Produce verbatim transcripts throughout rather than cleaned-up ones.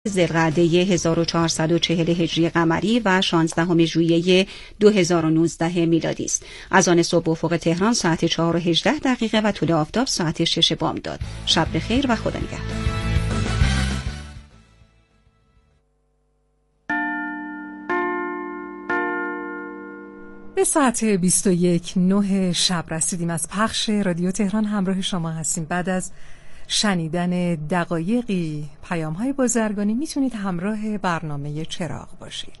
ذوالقعده هزار و چهارصد و چهل هجری قمری و شانزدهم ژوئیه دو هزار و نوزده میلادی است. از آن صبح افق تهران ساعت چهار و هجده دقیقه و طول آفتاب ساعت شش بامداد. شب بخیر و خدا نگهدار. به ساعت بیست و یک نه شب رسیدیم. از پخش رادیو تهران همراه شما هستیم. بعد از شنیدن دقایقی پیام‌های بازرگانی میتونید همراه برنامه چراغ باشید.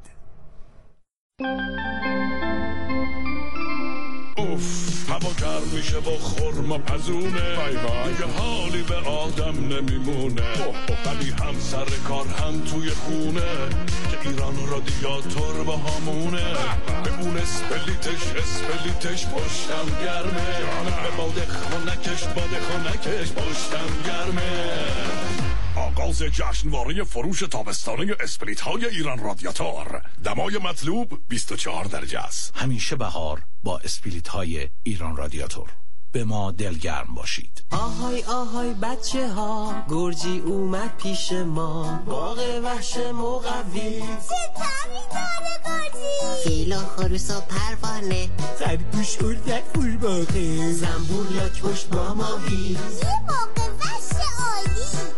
اوف هوا گرم میشه با خرما پزونه، بای بای دیگه حالی به آدم نمیمونه، ولی هم سر کار هم توی خونه که ایران رادیاتور با همونه، به اون اسپلیتش اسپلیتش پشتم گرمه، به باده خونکش باده خونکش پشتم گرمه. آغاز جشنواره فروش تابستانه اسپریت های ایران رادیاتور. دمای مطلوب بیست و چهار درجه است. همیشه بهار با اسپریت های ایران رادیاتور. به ما دلگرم باشید. آهای آهای بچه ها، گرجی اومد پیش ما، باغ وحش مقوی، چه طعمی داره گرجی، فیلا خروس و پروانه، خرگوش اردک قورباغه، زنبور لاک پشت با ماهی، یه باغ وحش عالی.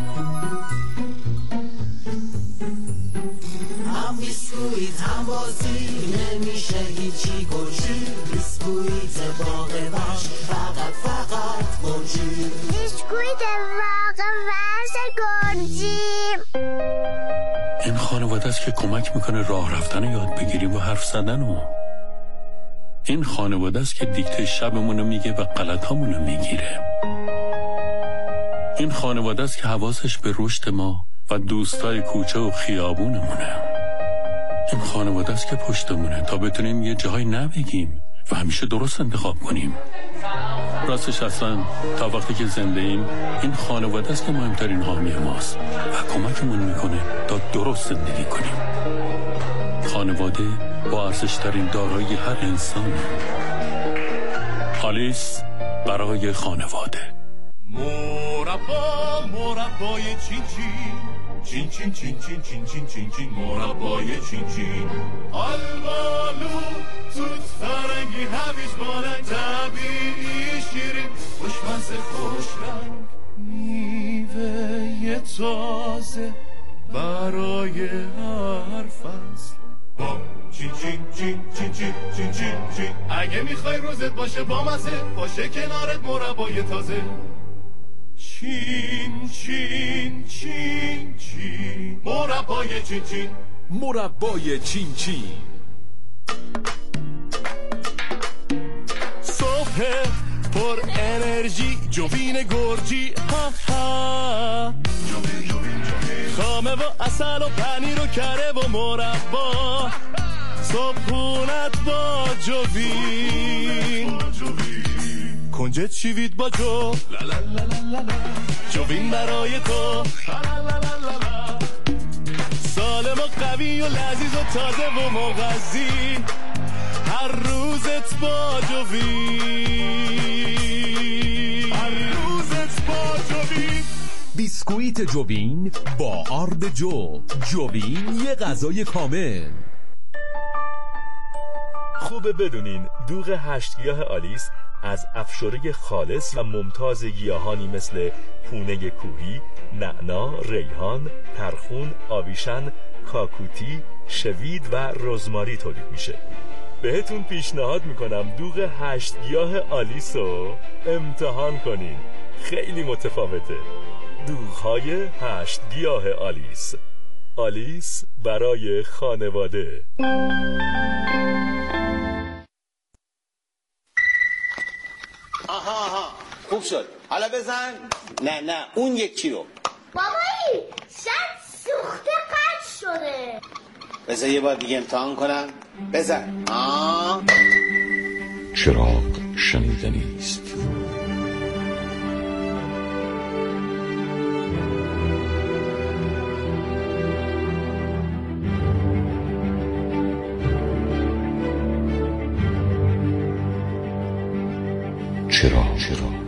هم بیسکویت هم بازی، نمیشه هیچی گرجی، بیسکویت باغ وحش فقط فقط گرجی، بیسکویت باغ وحش گرجی. این خانواده است که کمک میکنه راه رفتن یاد بگیریم و حرف زدن و این خانواده است که دیکته شبمونو میگه و غلطامونو میگیره. این خانواده است که حواسش به رشد ما و دوستای کوچه و خیابونمونه. این خانواده است که پشتمونه تا بتونیم یه جایی نبگیم و همیشه درست انتخاب کنیم. راستش اصلا تا وقتی که زنده ایم این خانواده است که مهمترین حامی ماست و کمکمون میکنه تا درست زندگی کنیم. خانواده با ارزش‌ترین دارایی هر انسانه. آلیس برای خانواده. مربا مربای چین چین چین چین چین چین چین چین چین مربای چین چین، آلبالو توت فرنگی هویج بارنگ طبیعی شیرین، خوشمزه خوش رنگ میوه تازه برای هر فصل. با چین چین چین چین چین چین چین چین، اگه میخوای روزت باشه با مزه، باشه کنارت مربای تازه. چین چین چین چین مربای چین چین، مربای چین چین. صبح پر انرژی جوین گرجی، ها ها جوین جوین جوین، خامه و اصل و پنیر و کره و مربا، صبحونت با جوین، کنجد چیوید با جو، جوین برای تو، سالم و قوی و لذیذ و تازه و مغذی، هر روزت با جوین، هر روزت با جوین. بیسکویت جوین با آرد جو. جوین یه غذای کامل. خوبه بدونین دوغ هشت گیاه آلیس از افشوره خالص و ممتاز گیاهانی مثل پونه کوهی، نعنا، ریحان، ترخون، آویشن، کاکوتی، شوید و رزماری تولید میشه. بهتون پیشنهاد میکنم دوغ هشت گیاه آلیس رو امتحان کنین. خیلی متفاوته. دوغ‌های هشت گیاه آلیس. آلیس برای خانواده. آها آها خوب شد. حالا بزن. نه نه اون یکی رو. بابایی شاید سوخته قطع شده. بذار یه بار دیگه امتحان کنم. بزن. آه. چراغ شنیدنی است. چراغ چراغ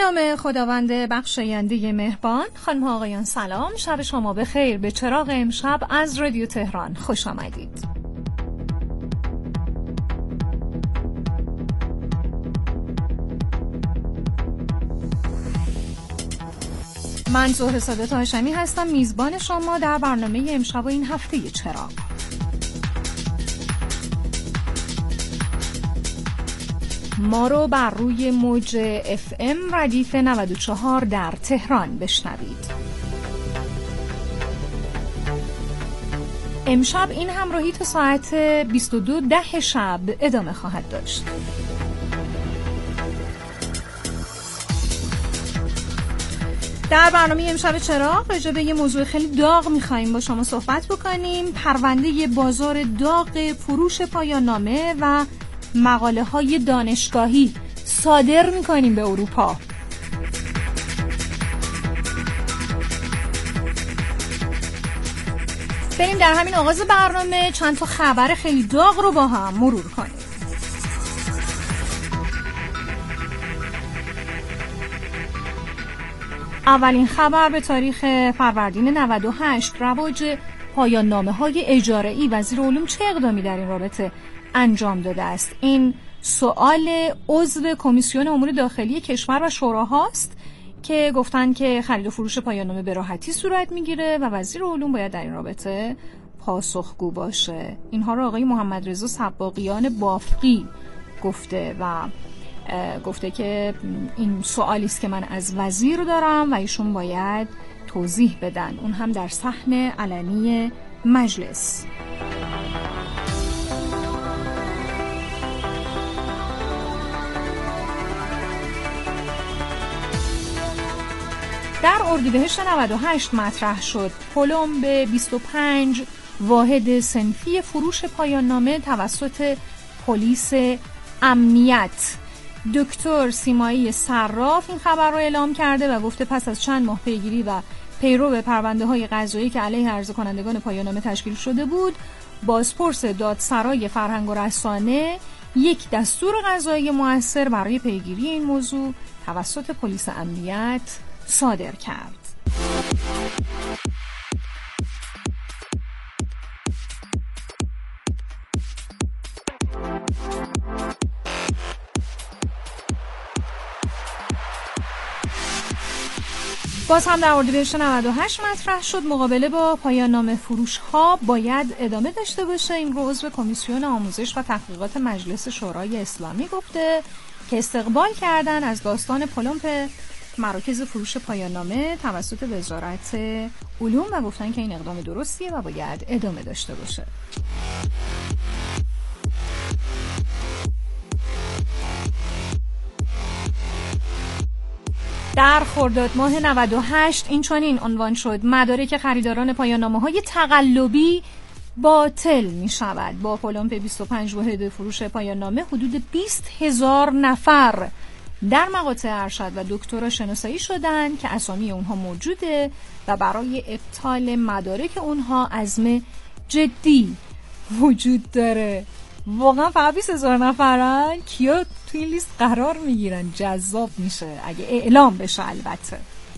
نام خداوند بخشاینده مهربان. خانم ها آقایان سلام، شب شما بخیر. به چراغ امشب از رادیو تهران خوش آمدید. من زهره سادات هاشمی هستم، میزبان شما در برنامه امشب و این هفته چراغ. ما رو بر روی موج اف ام ردیف نود و چهار در تهران بشنوید. امشب این همراهی تا ساعت بیست و دو ده شب ادامه خواهد داشت. در برنامه امشب چراغ راجع به یه موضوع خیلی داغ می‌خوایم با شما صحبت بکنیم. پرونده بازار داغ فروش پایان نامه و مقاله های دانشگاهی صادر می‌کنیم به اروپا. بریم در همین آغاز برنامه چند تا خبر خیلی داغ رو با هم مرور کنیم. اولین خبر به تاریخ فروردین نود و هشت، رواج پایان نامه های اجاره‌ای. وزیر علوم چه اقدامی در این رابطه انجام داده است؟ این سوال عضو کمیسیون امور داخلی کشور و شوراهاست که گفتن که خرید و فروش پایان نامه به راحتی صورت میگیره و وزیر علوم باید در این رابطه پاسخگو باشه. اینها رو آقای محمد رضا سباقیان بافقی گفته و گفته که این سوالی است که من از وزیر دارم و ایشون باید توضیح بدن، اون هم در صحن علنی مجلس. در اردیبهشت نود و هشت مطرح شد پلم به بیست و پنج واحد صنفی فروش پایان نامه توسط پلیس امنیت. دکتر سیمایی صراف این خبر را اعلام کرده و گفته پس از چند ماه پیگیری و پیرو به پرونده‌های قضایی که علیه عرضه کنندگان پایان نامه تشکیل شده بود، بازپرس دادسرای فرهنگ و رسانه یک دستور قضایی مؤثر برای پیگیری این موضوع توسط پلیس امنیت صادر کرد. باز هم در اردیبهشت نود و هشت مطرح شد مقابله با پایان نامه فروش ها باید ادامه داشته باشه. این رو عضو کمیسیون آموزش و تحقیقات مجلس شورای اسلامی گفته که استقبال کردن از داستان پلمپ مراکز فروش پایان نامه توسط وزارت علوم و گفتن که این اقدام درستیه و باید ادامه داشته باشه. در خرداد ماه نود و هشت این چنین عنوان شد مدارک خریداران پایان نامه‌های تقلبی باطل می شود. با پلمپ بیست و پنج واحد فروش پایان نامه حدود بیست هزار نفر در مقاطع ارشد و دکترا شناسایی شدند که اسامی اونها موجوده و برای ابطال مدارک اونها عزم جدی وجود داره. واقعا فقط بیست هزار نفرن، کیا توی این لیست قرار میگیرن؟ جذاب میشه اگه اعلام بشه. البته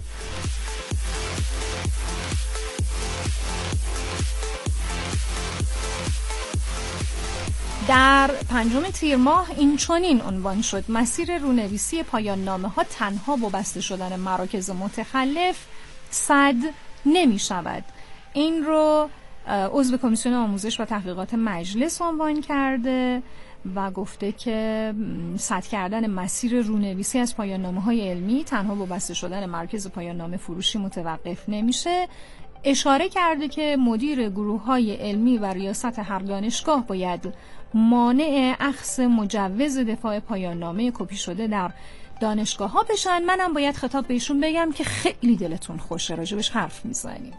در پنجم تیر ماه این چنین عنوان شد مسیر رونویسی پایان نامه ها تنها با بسته شدن مراکز متخلف سد نمی شود. این رو عضو کمیسیون آموزش و تحقیقات مجلس عنوان کرده و گفته که سد کردن مسیر رونویسی از پایان نامه های علمی تنها با بسته شدن مرکز پایان نامه فروشی متوقف نمیشه. اشاره کرده که مدیر گروه‌های علمی و ریاست هر دانشگاه باید مانع اخذ مجوز دفاع پایان نامه کپی شده در دانشگاه ها بشن. منم باید خطاب بهشون بگم که خیلی دلتون خوشه راجبش حرف میزنیم.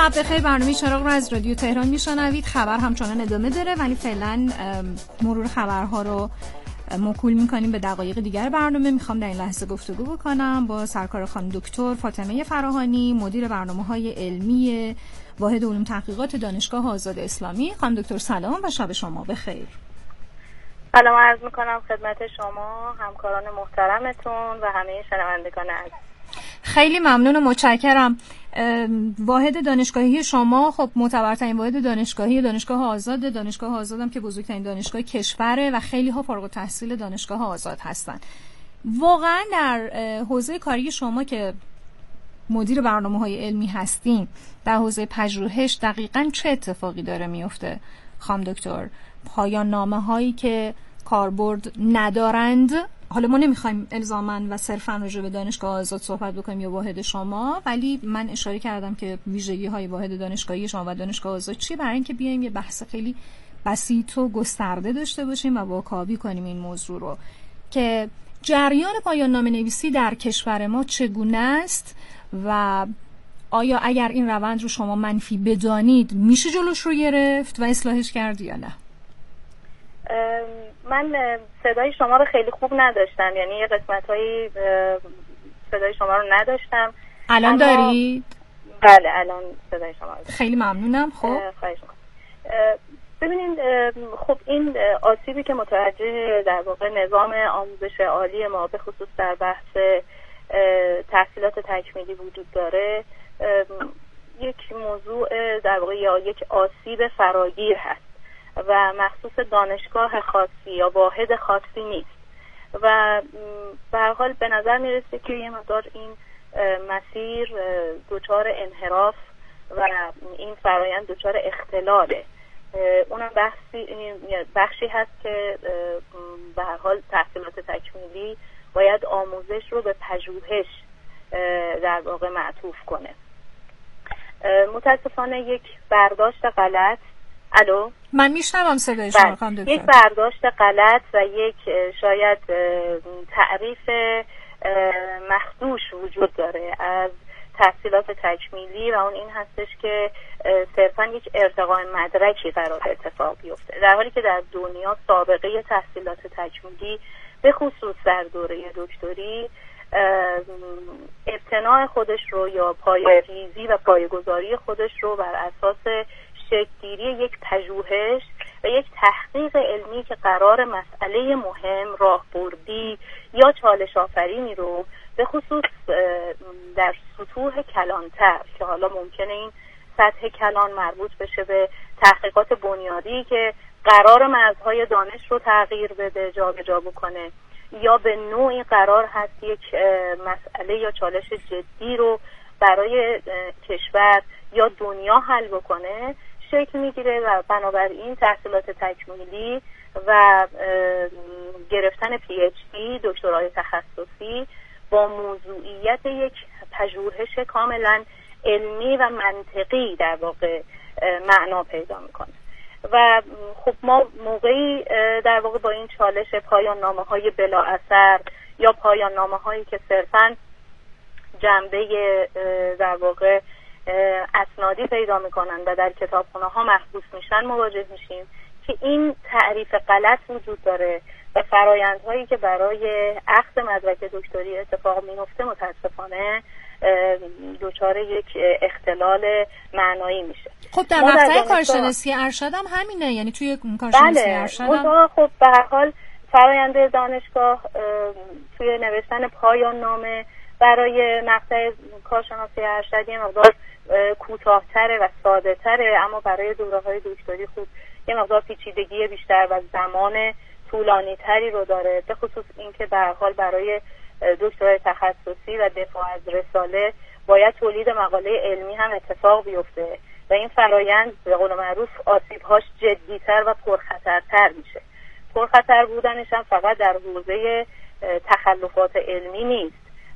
شب بخیر. برنامه چراغ رو از رادیو تهران میشنوید. خبر همچنان ادامه داره ولی فعلا مرور خبرها رو موکول میکنیم به دقایق دیگر برنامه. میخوام در این لحظه گفتگو بکنم با سرکار خانم دکتر فاطمه فراهانی، مدیر برنامه‌های علمی واحد علوم تحقیقات دانشگاه آزاد اسلامی. خانم دکتر سلام و شب شما بخیر. سلام عرض میکنم خدمت شما، همکاران محترمتون و همه شنوندگان عزیز. خیلی ممنون و متشکرم. واحد دانشگاهی شما خب معتبرترین واحد دانشگاهی دانشگاه آزاد. دانشگاه آزاد هم که بزرگترین دانشگاه کشوره و خیلی ها فارغ التحصیل دانشگاه آزاد هستن. واقعا در حوزه کاری شما که مدیر برنامه‌های علمی هستین در حوزه پژوهش دقیقاً چه اتفاقی داره میفته خانم دکتر؟ پایان نامه‌هایی که کاربرد ندارند، حالا ما نمیخوایم الزاماً و صرفاً راجع به دانشگاه آزاد صحبت بکنیم یا واحد شما، ولی من اشاره کردم که ویژگی‌های واحد دانشگاهی شما و دانشگاه آزاد چیه، برای اینکه بیایم یه بحث خیلی بسیط و گسترده داشته باشیم و واکاوی کنیم این موضوع رو که جریان پایان نامه نویسی در کشور ما چگونه است و آیا اگر این روند رو شما منفی بدانید میشه جلوش رو گرفت و اصلاحش کرد یا نه؟ من صدای شما رو خیلی خوب نداشتم، یعنی یه قسمت‌هایی صدای شما رو نداشتم. الان دارید؟ بله الان صدای شما رو دارید. خیلی ممنونم. خب خواهش می‌کنم. ببینید خب این آسیبی که متوجه در واقع نظام آموزش عالی ما به خصوص در بحث تحصیلات تکمیلی وجود داره، یک موضوع در واقع یا یک آسیب فراگیر هست و مخصوص دانشگاه خاصی یا واحد خاصی نیست و به هر حال به نظر میرسه که یه مقدار این مسیر دچار انحراف و این فرایند دچار اختلاله. اونم بحثی بخشی هست که به هر حال تحصیلات تکمیلی باید آموزش رو به پژوهش در واقع معطوف کنه. متاسفانه یک برداشت غلط الو من میشنوم صدای شما خانم دکتر. یک برداشت غلط و یک شاید تعریف مخدوش وجود داره از تحصیلات تکمیلی و اون این هستش که صرفا یک ارتقاء مدرکی قرار اتفاق بیفته، در حالی که در دنیا سابقه تحصیلات تکمیلی به خصوص در دوره دکتری ابتناع خودش رو یا پایه‌ریزی و پایه‌گذاری خودش رو بر اساس شکل‌گیری یک پژوهش و یک تحقیق علمی که قرار مسئله مهم، راهبردی یا چالش آفرینی رو به خصوص در سطوح کلانتر که حالا ممکنه این سطح کلان مربوط بشه به تحقیقات بنیادی که قرار مرزهای دانش رو تغییر بده، جابجا بکنه، یا به نوعی قرار هست یک مسئله یا چالش جدی رو برای کشور یا دنیا حل بکنه، شکل میگیره و بنابراین تحصیلات تکمیلی و گرفتن پی اچ دی دکترای تخصصی با موضوعیت یک پژوهش کاملا علمی و منطقی در واقع معنا پیدا میکنه و خب ما موقعی در واقع با این چالش پایان نامه های بلا اثر یا پایان نامه هایی که صرفاً جنبه در واقع اسنادی پیدا میکنن و در کتابخونه ها محبوس میشن مواجه میشیم که این تعریف غلط وجود داره و فرایندهایی که برای اخذ مدرک دکتری اتفاق میفته متاسفانه دچار یک اختلال معنایی میشه. خب در مقطع کارشناسی ارشد هم همینه، یعنی توی کارشناسی بله. ارشد هم خب به هر حال فرآیند دانشگاه توی نوشتن پایان نامه برای مقطع کارشناسی ارشد یه مقدار کوتاه‌تره و ساده‌تره، اما برای دوره‌های دکتری خوب یه مقدار پیچیدگی بیشتر و زمان طولانی تری رو داره، به خصوص اینکه به هر حال برای دکترای تخصصی و دفاع از رساله باید تولید مقاله علمی هم اتفاق بیفته و این فرایند به قول معروف آسیب‌هاش جدی‌تر و پرخطرتر میشه. پرخطر بودنش هم فقط در حوزه تخلفات علمی نیست،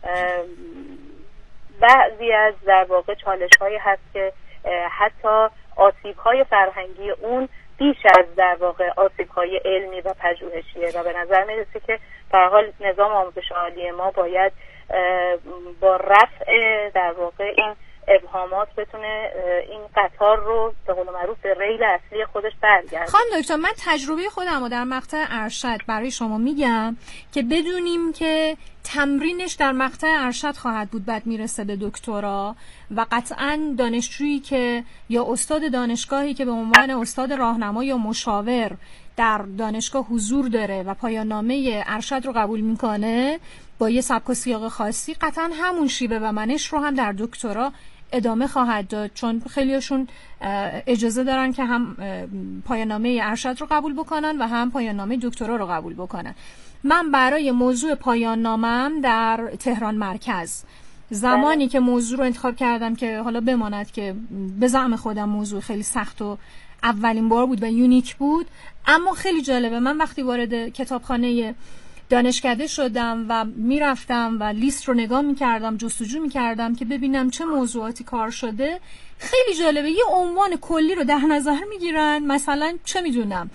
بعضی از در واقع چالش‌هایی هست که حتی آسیب‌های فرهنگی اون بیش از در واقع آسیب‌های علمی و پژوهشیه و به نظر میرسه که به هر حال نظام آموزش عالی ما باید با رفع در واقع این ابهامات بتونه این قطار رو به قول معروف به ریل اصلی خودش برگرده. خانم دکتر، من تجربه خودم رو در مقطع ارشد برای شما میگم که بدونیم که تمرینش در مقطع ارشد خواهد بود بعد میرسه به دکترا، و قطعاً دانشجویی که یا استاد دانشگاهی که به عنوان استاد راهنما یا مشاور در دانشگاه حضور داره و پایان نامه ارشد رو قبول میکنه با یه سبک و سیاق خاصی، قطعاً همون شیوه و منش رو هم در دکترا ادامه خواهد داد، چون خیلیشون اجازه دارن که هم پایان نامه ارشد رو قبول بکنن و هم پایان نامه دکترا رو قبول بکنن. من برای موضوع پایان نامه‌ام در تهران مرکز زمانی که موضوع رو انتخاب کردم که حالا بماند که به زعم خودم موضوع خیلی سخت و اولین بار بود و یونیک بود، اما خیلی جالبه. من وقتی وارد کتابخانه دانشکده شدم و میرفتم و لیست رو نگاه میکردم، جستجو میکردم که ببینم چه موضوعاتی کار شده، خیلی جالبه. یه عنوان کلی رو در نظر میگیرن، مثلا چه میدونم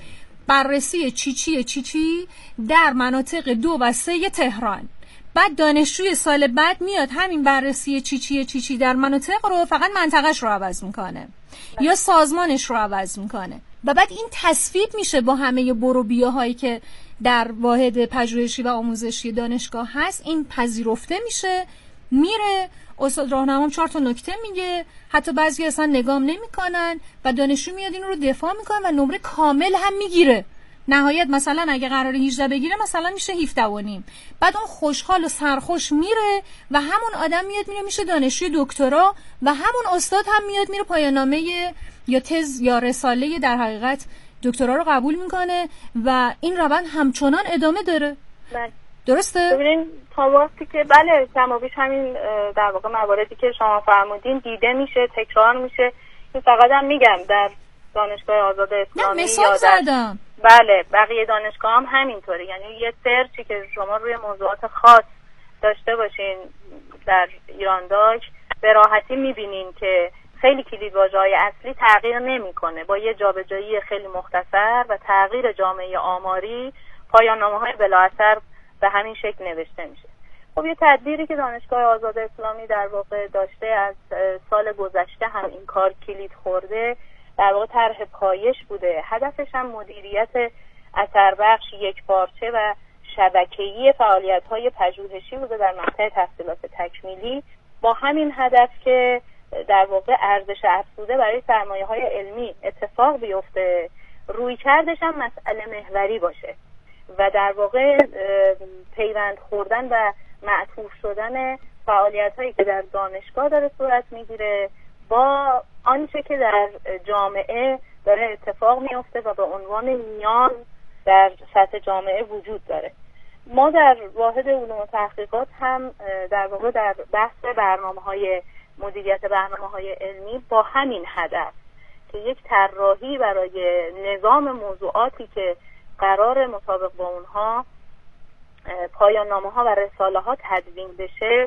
بررسی چیچی چیچی در مناطق دو و سه تهران، بعد دانشجوی سال بعد میاد همین بررسی چیچی چیچی در مناطق رو فقط منطقهش رو عوض میکنه یا سازمانش رو عوض میکنه، و بعد این تصویب میشه با همه برو بیاهایی که در واحد پژوهشی و آموزشی دانشگاه هست. این پذیرفته میشه، میره استاد راهنمام چهار تا نکته میگه، حتی بعضی اصلا نگام نمیکنن و دانشجو میاد این رو دفاع میکنه و نمره کامل هم میگیره. نهایت مثلا اگه قرار هجده بگیره مثلا میشه هفده و نیم. بعد اون خوشحال و سرخوش میره و همون آدم میاد میره میشه دانشجوی دکترا و همون استاد هم میاد میره پایان نامه یا تز یا رساله در حقیقت دکترا رو قبول میکنه و این روند همچنان ادامه داره. بله. درسته؟ ببینین تا وقتی که بله کمابیش همین در واقع مواردی که شما فرمودین دیده میشه، تکرار میشه. این فقط هم میگم در دانشگاه آزاد اسلامی مثال زدم. بله بقیه دانشگاه هم همینطوره، یعنی یه سرچی که شما روی موضوعات خاص داشته باشین در ایران داک به راحتی میبینین که خیلی کلیدواژه‌های اصلی تغییر نمیکنه، با یه جابجایی خیلی مختصر و تغییر جامعه آماری پایان نامه‌های بلااثر به همین شکل نوشته میشه. خب یه تدبیری که دانشگاه آزاد اسلامی در واقع داشته از سال گذشته هم این کار کلید خورده، در واقع طرح پایش بوده. هدفش هم مدیریت اثربخش، یکپارچه و شبکه‌ای فعالیت‌های پژوهشی بوده در مقطع تحصیلات تکمیلی، با همین هدف که در واقع ارزش افزوده برای سرمایه‌های علمی اتفاق بیفته، رویکردش هم مسئله محوری باشه و در واقع پیوند خوردن و معطوف شدن فعالیت‌هایی که در دانشگاه داره صورت میگیره با آنچه که در جامعه داره اتفاق میفته و به عنوان نیاز در سطح جامعه وجود داره. ما در واحد علوم و تحقیقات هم در واقع در بحث برنامه‌های مدیریت برنامه‌های علمی با همین هدف که یک طراحی برای نظام موضوعاتی که قرار مطابق با اونها پایان نامه‌ها و رساله‌ها تدوین بشه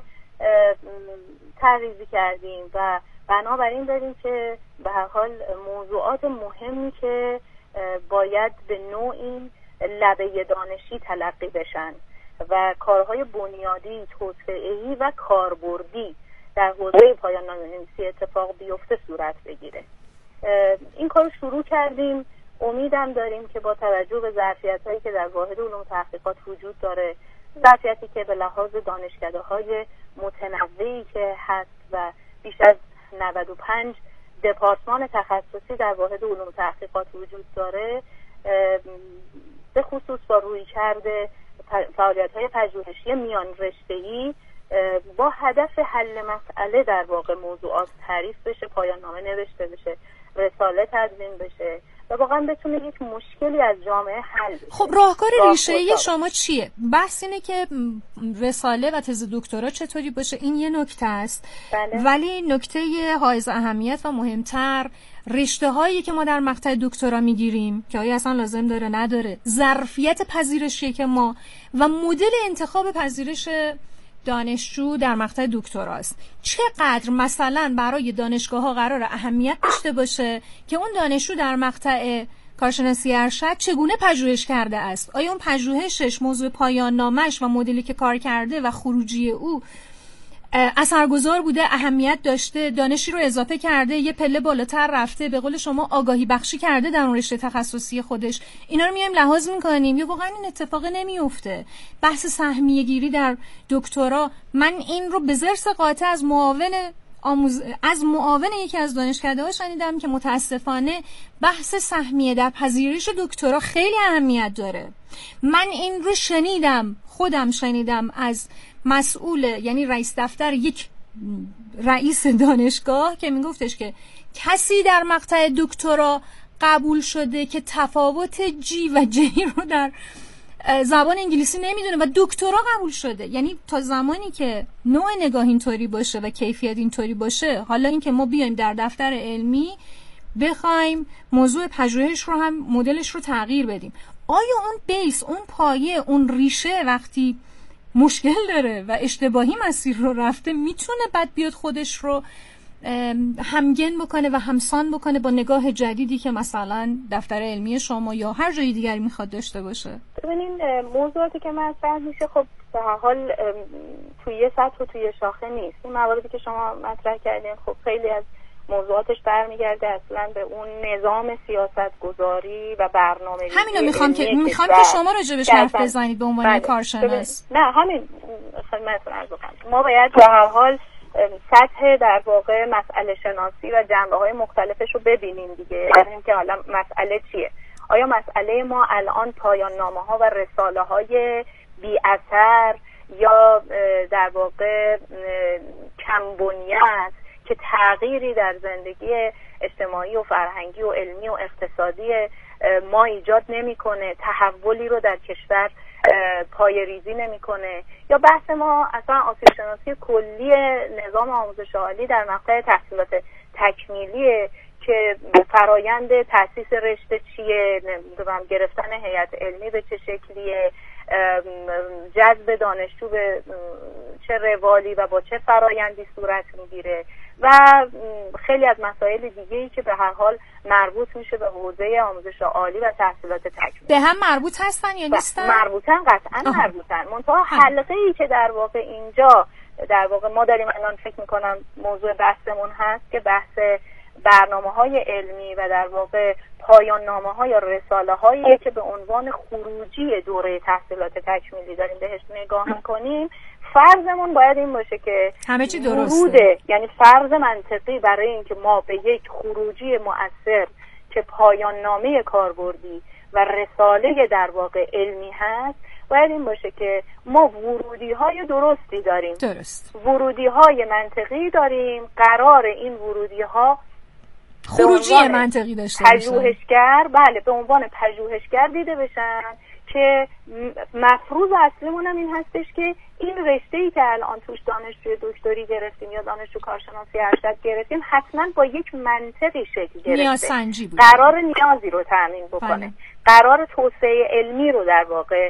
طراحی کردیم و بنابراین داریم که به هر حال موضوعات مهمی که باید به نوعی لبه دانشی تلقی بشن و کارهای بنیادی، توسعه‌ای و کاربردی در حوزه پایان نامه‌نویسی اتفاق بیفته صورت بگیره. این کار شروع کردیم. امیدم داریم که با توجه به ظرفیت‌هایی که در واحد علوم تحقیقات وجود داره، ظرفیتی که به لحاظ دانشکده‌های متنوعی که هست و بیش از نود و پنج دپارتمان تخصصی در واحد علوم تحقیقات وجود داره، به خصوص با رویکرد فعالیت‌های پژوهشی میان رشته‌ای با هدف حل مسئله در واقع موضوعات تعریف بشه، پایان نامه نوشته بشه، رساله تدوین بشه و واقعا بتونه یک مشکلی از جامعه حل بشه. خب راهکار ریشه‌ای شما چیه؟ بحث اینه که رساله و تز دکترا چطوری باشه، این یه نکته است. بله. ولی نکته حائز اهمیت و مهمتر رشته هایی که ما در مقطع دکترا میگیریم که آیا اصلا لازم داره نداره، ظرفیت پذیرشی که ما و مدل انتخاب پذیرش دانشجو در مقطع دکتراست. چقدر مثلا برای دانشگاه ها قرار اهمیت داشته باشه که اون دانشجو در مقطع کارشناسی ارشد چگونه پژوهش کرده است، آیا اون پژوهشش موضوع پایان نامش و مدلی که کار کرده و خروجی او اثرگذار بوده، اهمیت داشته، دانشی رو اضافه کرده، یه پله بالاتر رفته، به قول شما آگاهی بخشی کرده در اون رشته تخصصی خودش. اینا رو میایم لحاظ میکنیم یا واقعا این اتفاق نمیفته. بحث سهمیه گیری در دکترا، من این رو به ضرس قاطع از معاون آموز... از معاون یکی از دانشکده‌ها شنیدم که متاسفانه بحث سهمیه در پذیرش دکترا خیلی اهمیت داره. من این رو شنیدم، خودم شنیدم از مسئول، یعنی رئیس دفتر یک رئیس دانشگاه که میگفتش که کسی در مقطع دکترا قبول شده که تفاوت جی و جی رو در زبان انگلیسی نمیدونه و دکترا قبول شده. یعنی تا زمانی که نوع نگاه اینطوری باشه و کیفیت اینطوری باشه، حالا اینکه ما بیایم در دفتر علمی بخوایم موضوع پژوهش رو هم مدلش رو تغییر بدیم، آیا اون بیس، اون پایه، اون ریشه وقتی مشکل داره و اشتباهی مسیر رو رفته، میتونه بعد بیاد خودش رو همگن بکنه و همسان بکنه با نگاه جدیدی که مثلا دفتر علمی شما یا هر جای دیگری میخواد داشته باشه؟ ببینین موضوعاتی که مطرح میشه خب به هر حال توی یه سطح و توی یه شاخه نیست. این مواردی که شما مطرح کردین خب خیلی از موضوعاتش برمیگرده اصلا به اون نظام سیاست گذاری و برنامه‌ریزی. همینو میخوام که میخوام که شما راجع به حرف بزنید به عنوان کارشناس. نه همین خدمتتون عرض کنم، ما باید به هر حال سطح در واقع مسئله شناسی و جنبه‌های مختلفش رو ببینیم دیگه. ببینیم که حالا مسئله چیه. آیا مسئله ما الان پایان نامه‌ها و رساله‌های بی اثر یا در واقع کم بنیت که تغییری در زندگی اجتماعی و فرهنگی و علمی و اقتصادی ما ایجاد نمیکنه، تحولی رو در کشور پای ریزی نمیکنه، یا بحث ما اصلا آسیب شناسی کلی نظام آموزش عالی در مقطع تحصیلات تکمیلیه که فرایند تأسیس رشته چیه، نمیدونم گرفتن هیئت علمی به چه شکلیه، جذب دانشجو به چه روالی و با چه فرایندی صورت میگیره و خیلی از مسائل دیگه‌ای که به هر حال مربوط میشه به حوزه آموزش عالی و تحصیلات تکمیلی. به هم مربوط هستن یا نیستن؟ مربوطن، قطعا آه. مربوطن. منتها حلقه‌ای که در واقع اینجا در واقع ما داریم الان فکر میکنم موضوع بحثمون هست که بحث برنامه‌های علمی و در واقع پایان نامه‌ها یا رساله‌هایی که به عنوان خروجی دوره تحصیلات تکمیلی داریم بهش نگاه می‌کنیم. فرضمون باید این باشه که همه چی درسته، یعنی فرض منطقی برای اینکه ما به یک خروجی مؤثر که پایان نامه کاربردی و رساله در واقع علمی هست باید این باشه که ما ورودی‌های درستی داریم. درست. ورودی‌های منطقی داریم. قرار این ورودی‌ها خروجی منطقی داشته باشن. پژوهشگر، بله، به عنوان پژوهشگر دیده بشن که مفروض اصلیمون هم این هستش که این رشته‌ای که الان توش دانشجوی دکتری گرفتیم یا دانشجو کارشناسی ارشد گرفتیم حتما با یک منطقی شکل گرفته. نیازسنجی بود. قرار نیازی رو تامین بکنه. بله. قرار توسعه علمی رو در واقع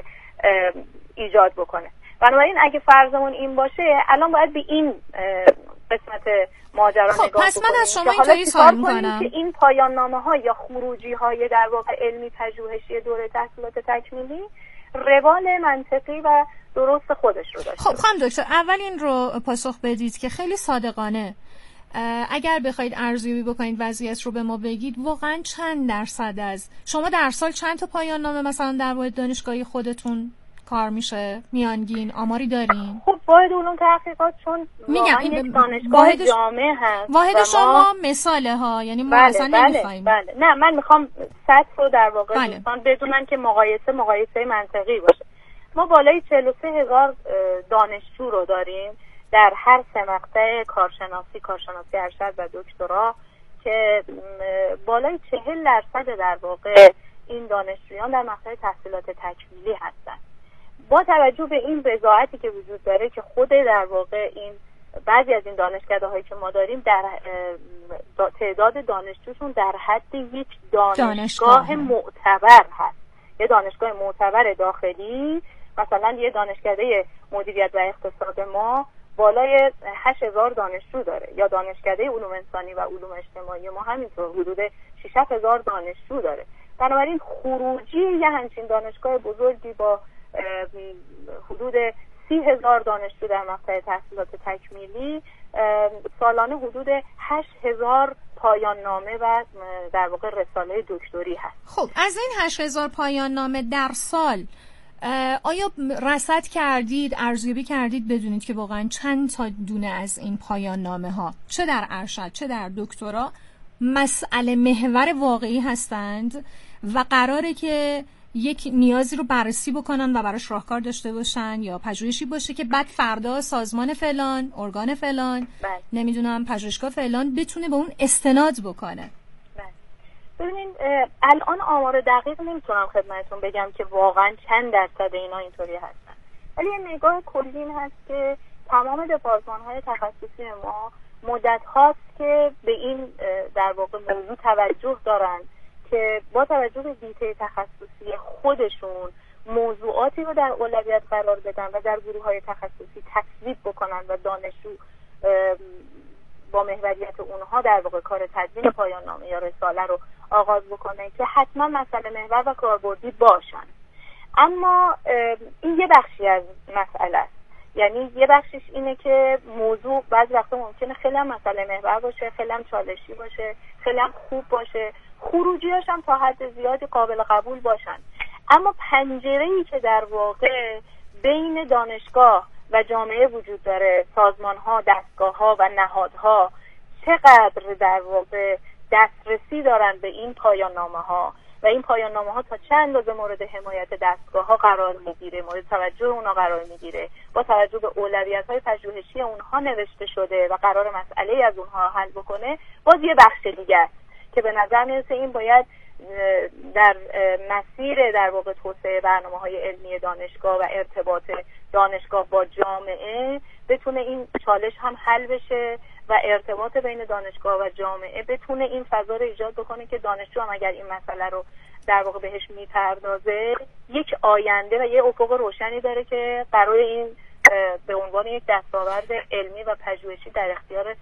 ایجاد بکنه. بنابراین اگه فرضمون این باشه الان باید به این قسمت ماجرا خب، نگاه پس بکنیم. من از شما اینطوری سوال می‌کنم که این پایان نامه‌ها یا خروجی‌های در واقع علمی پژوهشی دوره تحصیلات تکمیلی روال منطقی و درست خودش رو داشته. خب خانم دکتر، اول این رو پاسخ بدید که خیلی صادقانه اگر بخواید ارزیابی بکنید وضعیت رو به ما بگید، واقعا چند درصد از شما در سال چند تا پایان نامه مثلا در واحد دانشگاهی خودتون کار میشه؟ میانگین آماری دارین؟ خب واحد علوم تحقیقات چون میگم این دانشگاه جامع هست. واحد شما مثاله ها، یعنی ما بله اصلا بله نمیخوایم. بله. نه من میخوام سطح رو در واقع بله. دوستان بدونن که مقایسه مقایسه منطقی باشه. ما بالای چهل و سه هزار دانشجو رو داریم در هر سه مقطع کارشناسی، کارشناسی ارشد و دکترا که بالای چهل درصد در واقع این دانشجویان در مقطع تحصیلات تکمیلی هستن. با توجه به این رضایتی که وجود داره که خود در واقع این بعضی از این دانشکده هایی که ما داریم در تعداد دانشجوشون در حد یک دانشگاه, دانشگاه معتبر هست. یه دانشگاه معتبر داخلی، مثلا یه دانشکده مدیریت و اقتصاد ما بالای هشت هزار دانشجو داره، یا دانشکده علوم انسانی و علوم اجتماعی ما همینطور حدود شش هزار دانشجو داره. بنابراین خروجی یه همچین دانشگاه بزرگی با حدود سی هزار دانشجو در مقطع تحصیلات تکمیلی سالانه حدود هشت هزار پایان نامه و در واقع رساله دکتری هست. خب از این هشت هزار پایان نامه در سال آیا رصد کردید، ارزیابی کردید بدونید که واقعا چند تا دونه از این پایان نامه ها چه در ارشد چه در دکترا مسئله محور واقعی هستند و قراره که یک نیازی رو بررسی بکنن و براش راهکار داشته باشن یا پژوهشی باشه که بعد فردا سازمان فلان، ارگان فلان، بله. نمیدونم پژوهشگاه فلان بتونه به اون استناد بکنه؟ ببینین الان آمار دقیق نمیتونم خدمتتون بگم که واقعا چند درصد اینا اینطوری هستن، ولی یه نگاه کلی این هست که تمام دپارتمان‌های تخصصی ما مدت هاست که به این در واقع موضوع توجه دارن که با توجه به دیده تخصصی خودشون موضوعاتی رو در اولویت قرار بدن و در گروه‌های تخصصی تصویب بکنن و دانشجو با محوریت اونها در واقع کار تدوین پایان نامه یا رساله رو آغاز بکنه که حتما مسئله محور و کاربردی باشن. اما این یه بخشی از مسئله است، یعنی یه بخشش اینه که موضوع بعضی وقتا ممکنه خیلی هم مسئله محور باشه، خیلی هم چالشی باشه، خیلی هم خوب باشه، خروجیاش هم تا حد زیادی قابل قبول باشن، اما پنجره‌ای که در واقع بین دانشگاه و جامعه وجود داره، سازمان‌ها، دستگاه‌ها و نهادها چقدر در واقع دسترسی دارن به این پایان نامه‌ها و این پایان نامه‌ها تا چند اندازه مورد حمایت دستگاه‌ها قرار می‌گیره، مورد توجه اونها قرار می‌گیره، با توجه به اولویت‌های پژوهشی اونها نوشته شده و قرار مسئله‌ای از اونها حل بکنه، باز یه بخش دیگه است که به نظر میرسه این باید در مسیر در واقع توسعه برنامه‌های علمی دانشگاه و ارتباط دانشگاه با جامعه بتونه این چالش هم حل بشه و ارتباط بین دانشگاه و جامعه بتونه این فضا رو ایجاد بکنه که دانشجو هم اگر این مسئله رو در واقع بهش میپردازه یک آینده و یه افق روشنی داره که برای این به عنوان یک دستاورد علمی و پژوهشی در اختیار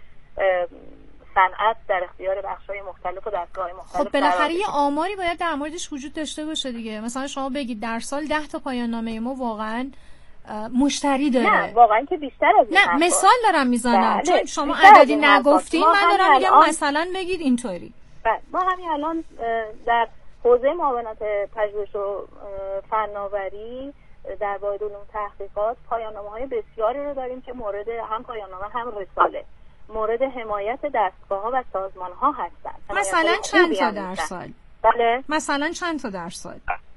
صنعت در اختیار بخش‌های مختلف و دستگاه‌های مختلف. خب بالاخره یه آماری باید در موردش وجود داشته باشه دیگه. مثلا شما بگید در سال ده تا پایان نامه ما واقعا مشتری داره. نه واقعا که بیشتر از این. نه مثال دارم میزنم چون شما عددی نگفتین، من دارم میگم مثلا بگید اینطوری. بله ما همین الان در حوزه معاونت پژوهش و فناوری در واحد علوم تحقیقات پایان نامه‌های بسیاری رو داریم که مورد هم پایان نامه هم رساله مورد حمایت دستگاه‌ها و سازمان‌ها هستند. مثلا چند تا در سال؟ بله مثلا چند تا در سال؟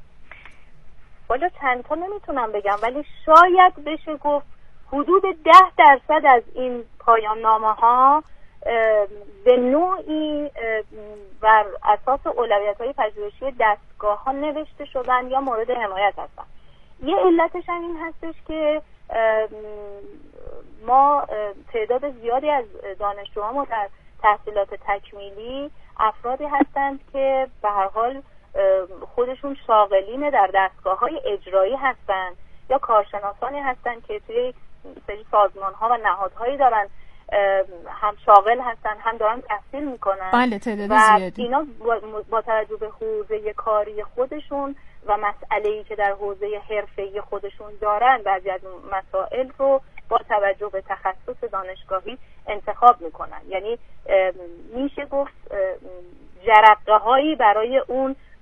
والا چند تا نمیتونم بگم، ولی شاید بشه گفت حدود ده درصد از این پایان نامه‌ها به نوعی بر اساس اولویت‌های پژوهشی دستگاه‌ها نوشته شدن یا مورد حمایت هستن. یه علتش هم این هستش که ما تعداد زیادی از دانشجوها در تحصیلات تکمیلی افرادی هستند که به هر حال خودشون شاغلین در دستگاه‌های اجرایی هستند یا کارشناسانی هستند که توی سری سازمان‌ها و نهادهایی دارن هم شاغل هستن هم دارن تحصیل میکنن. بله تعداد زیادی. اینا با توجه به حوزه کاری خودشون و مسئله‌ای که در حوزه حرفه‌ای خودشون دارن بعضی از مسائل رو با توجه به تخصص دانشگاهی انتخاب میکنن. یعنی میشه گفت جرقه هایی برای اون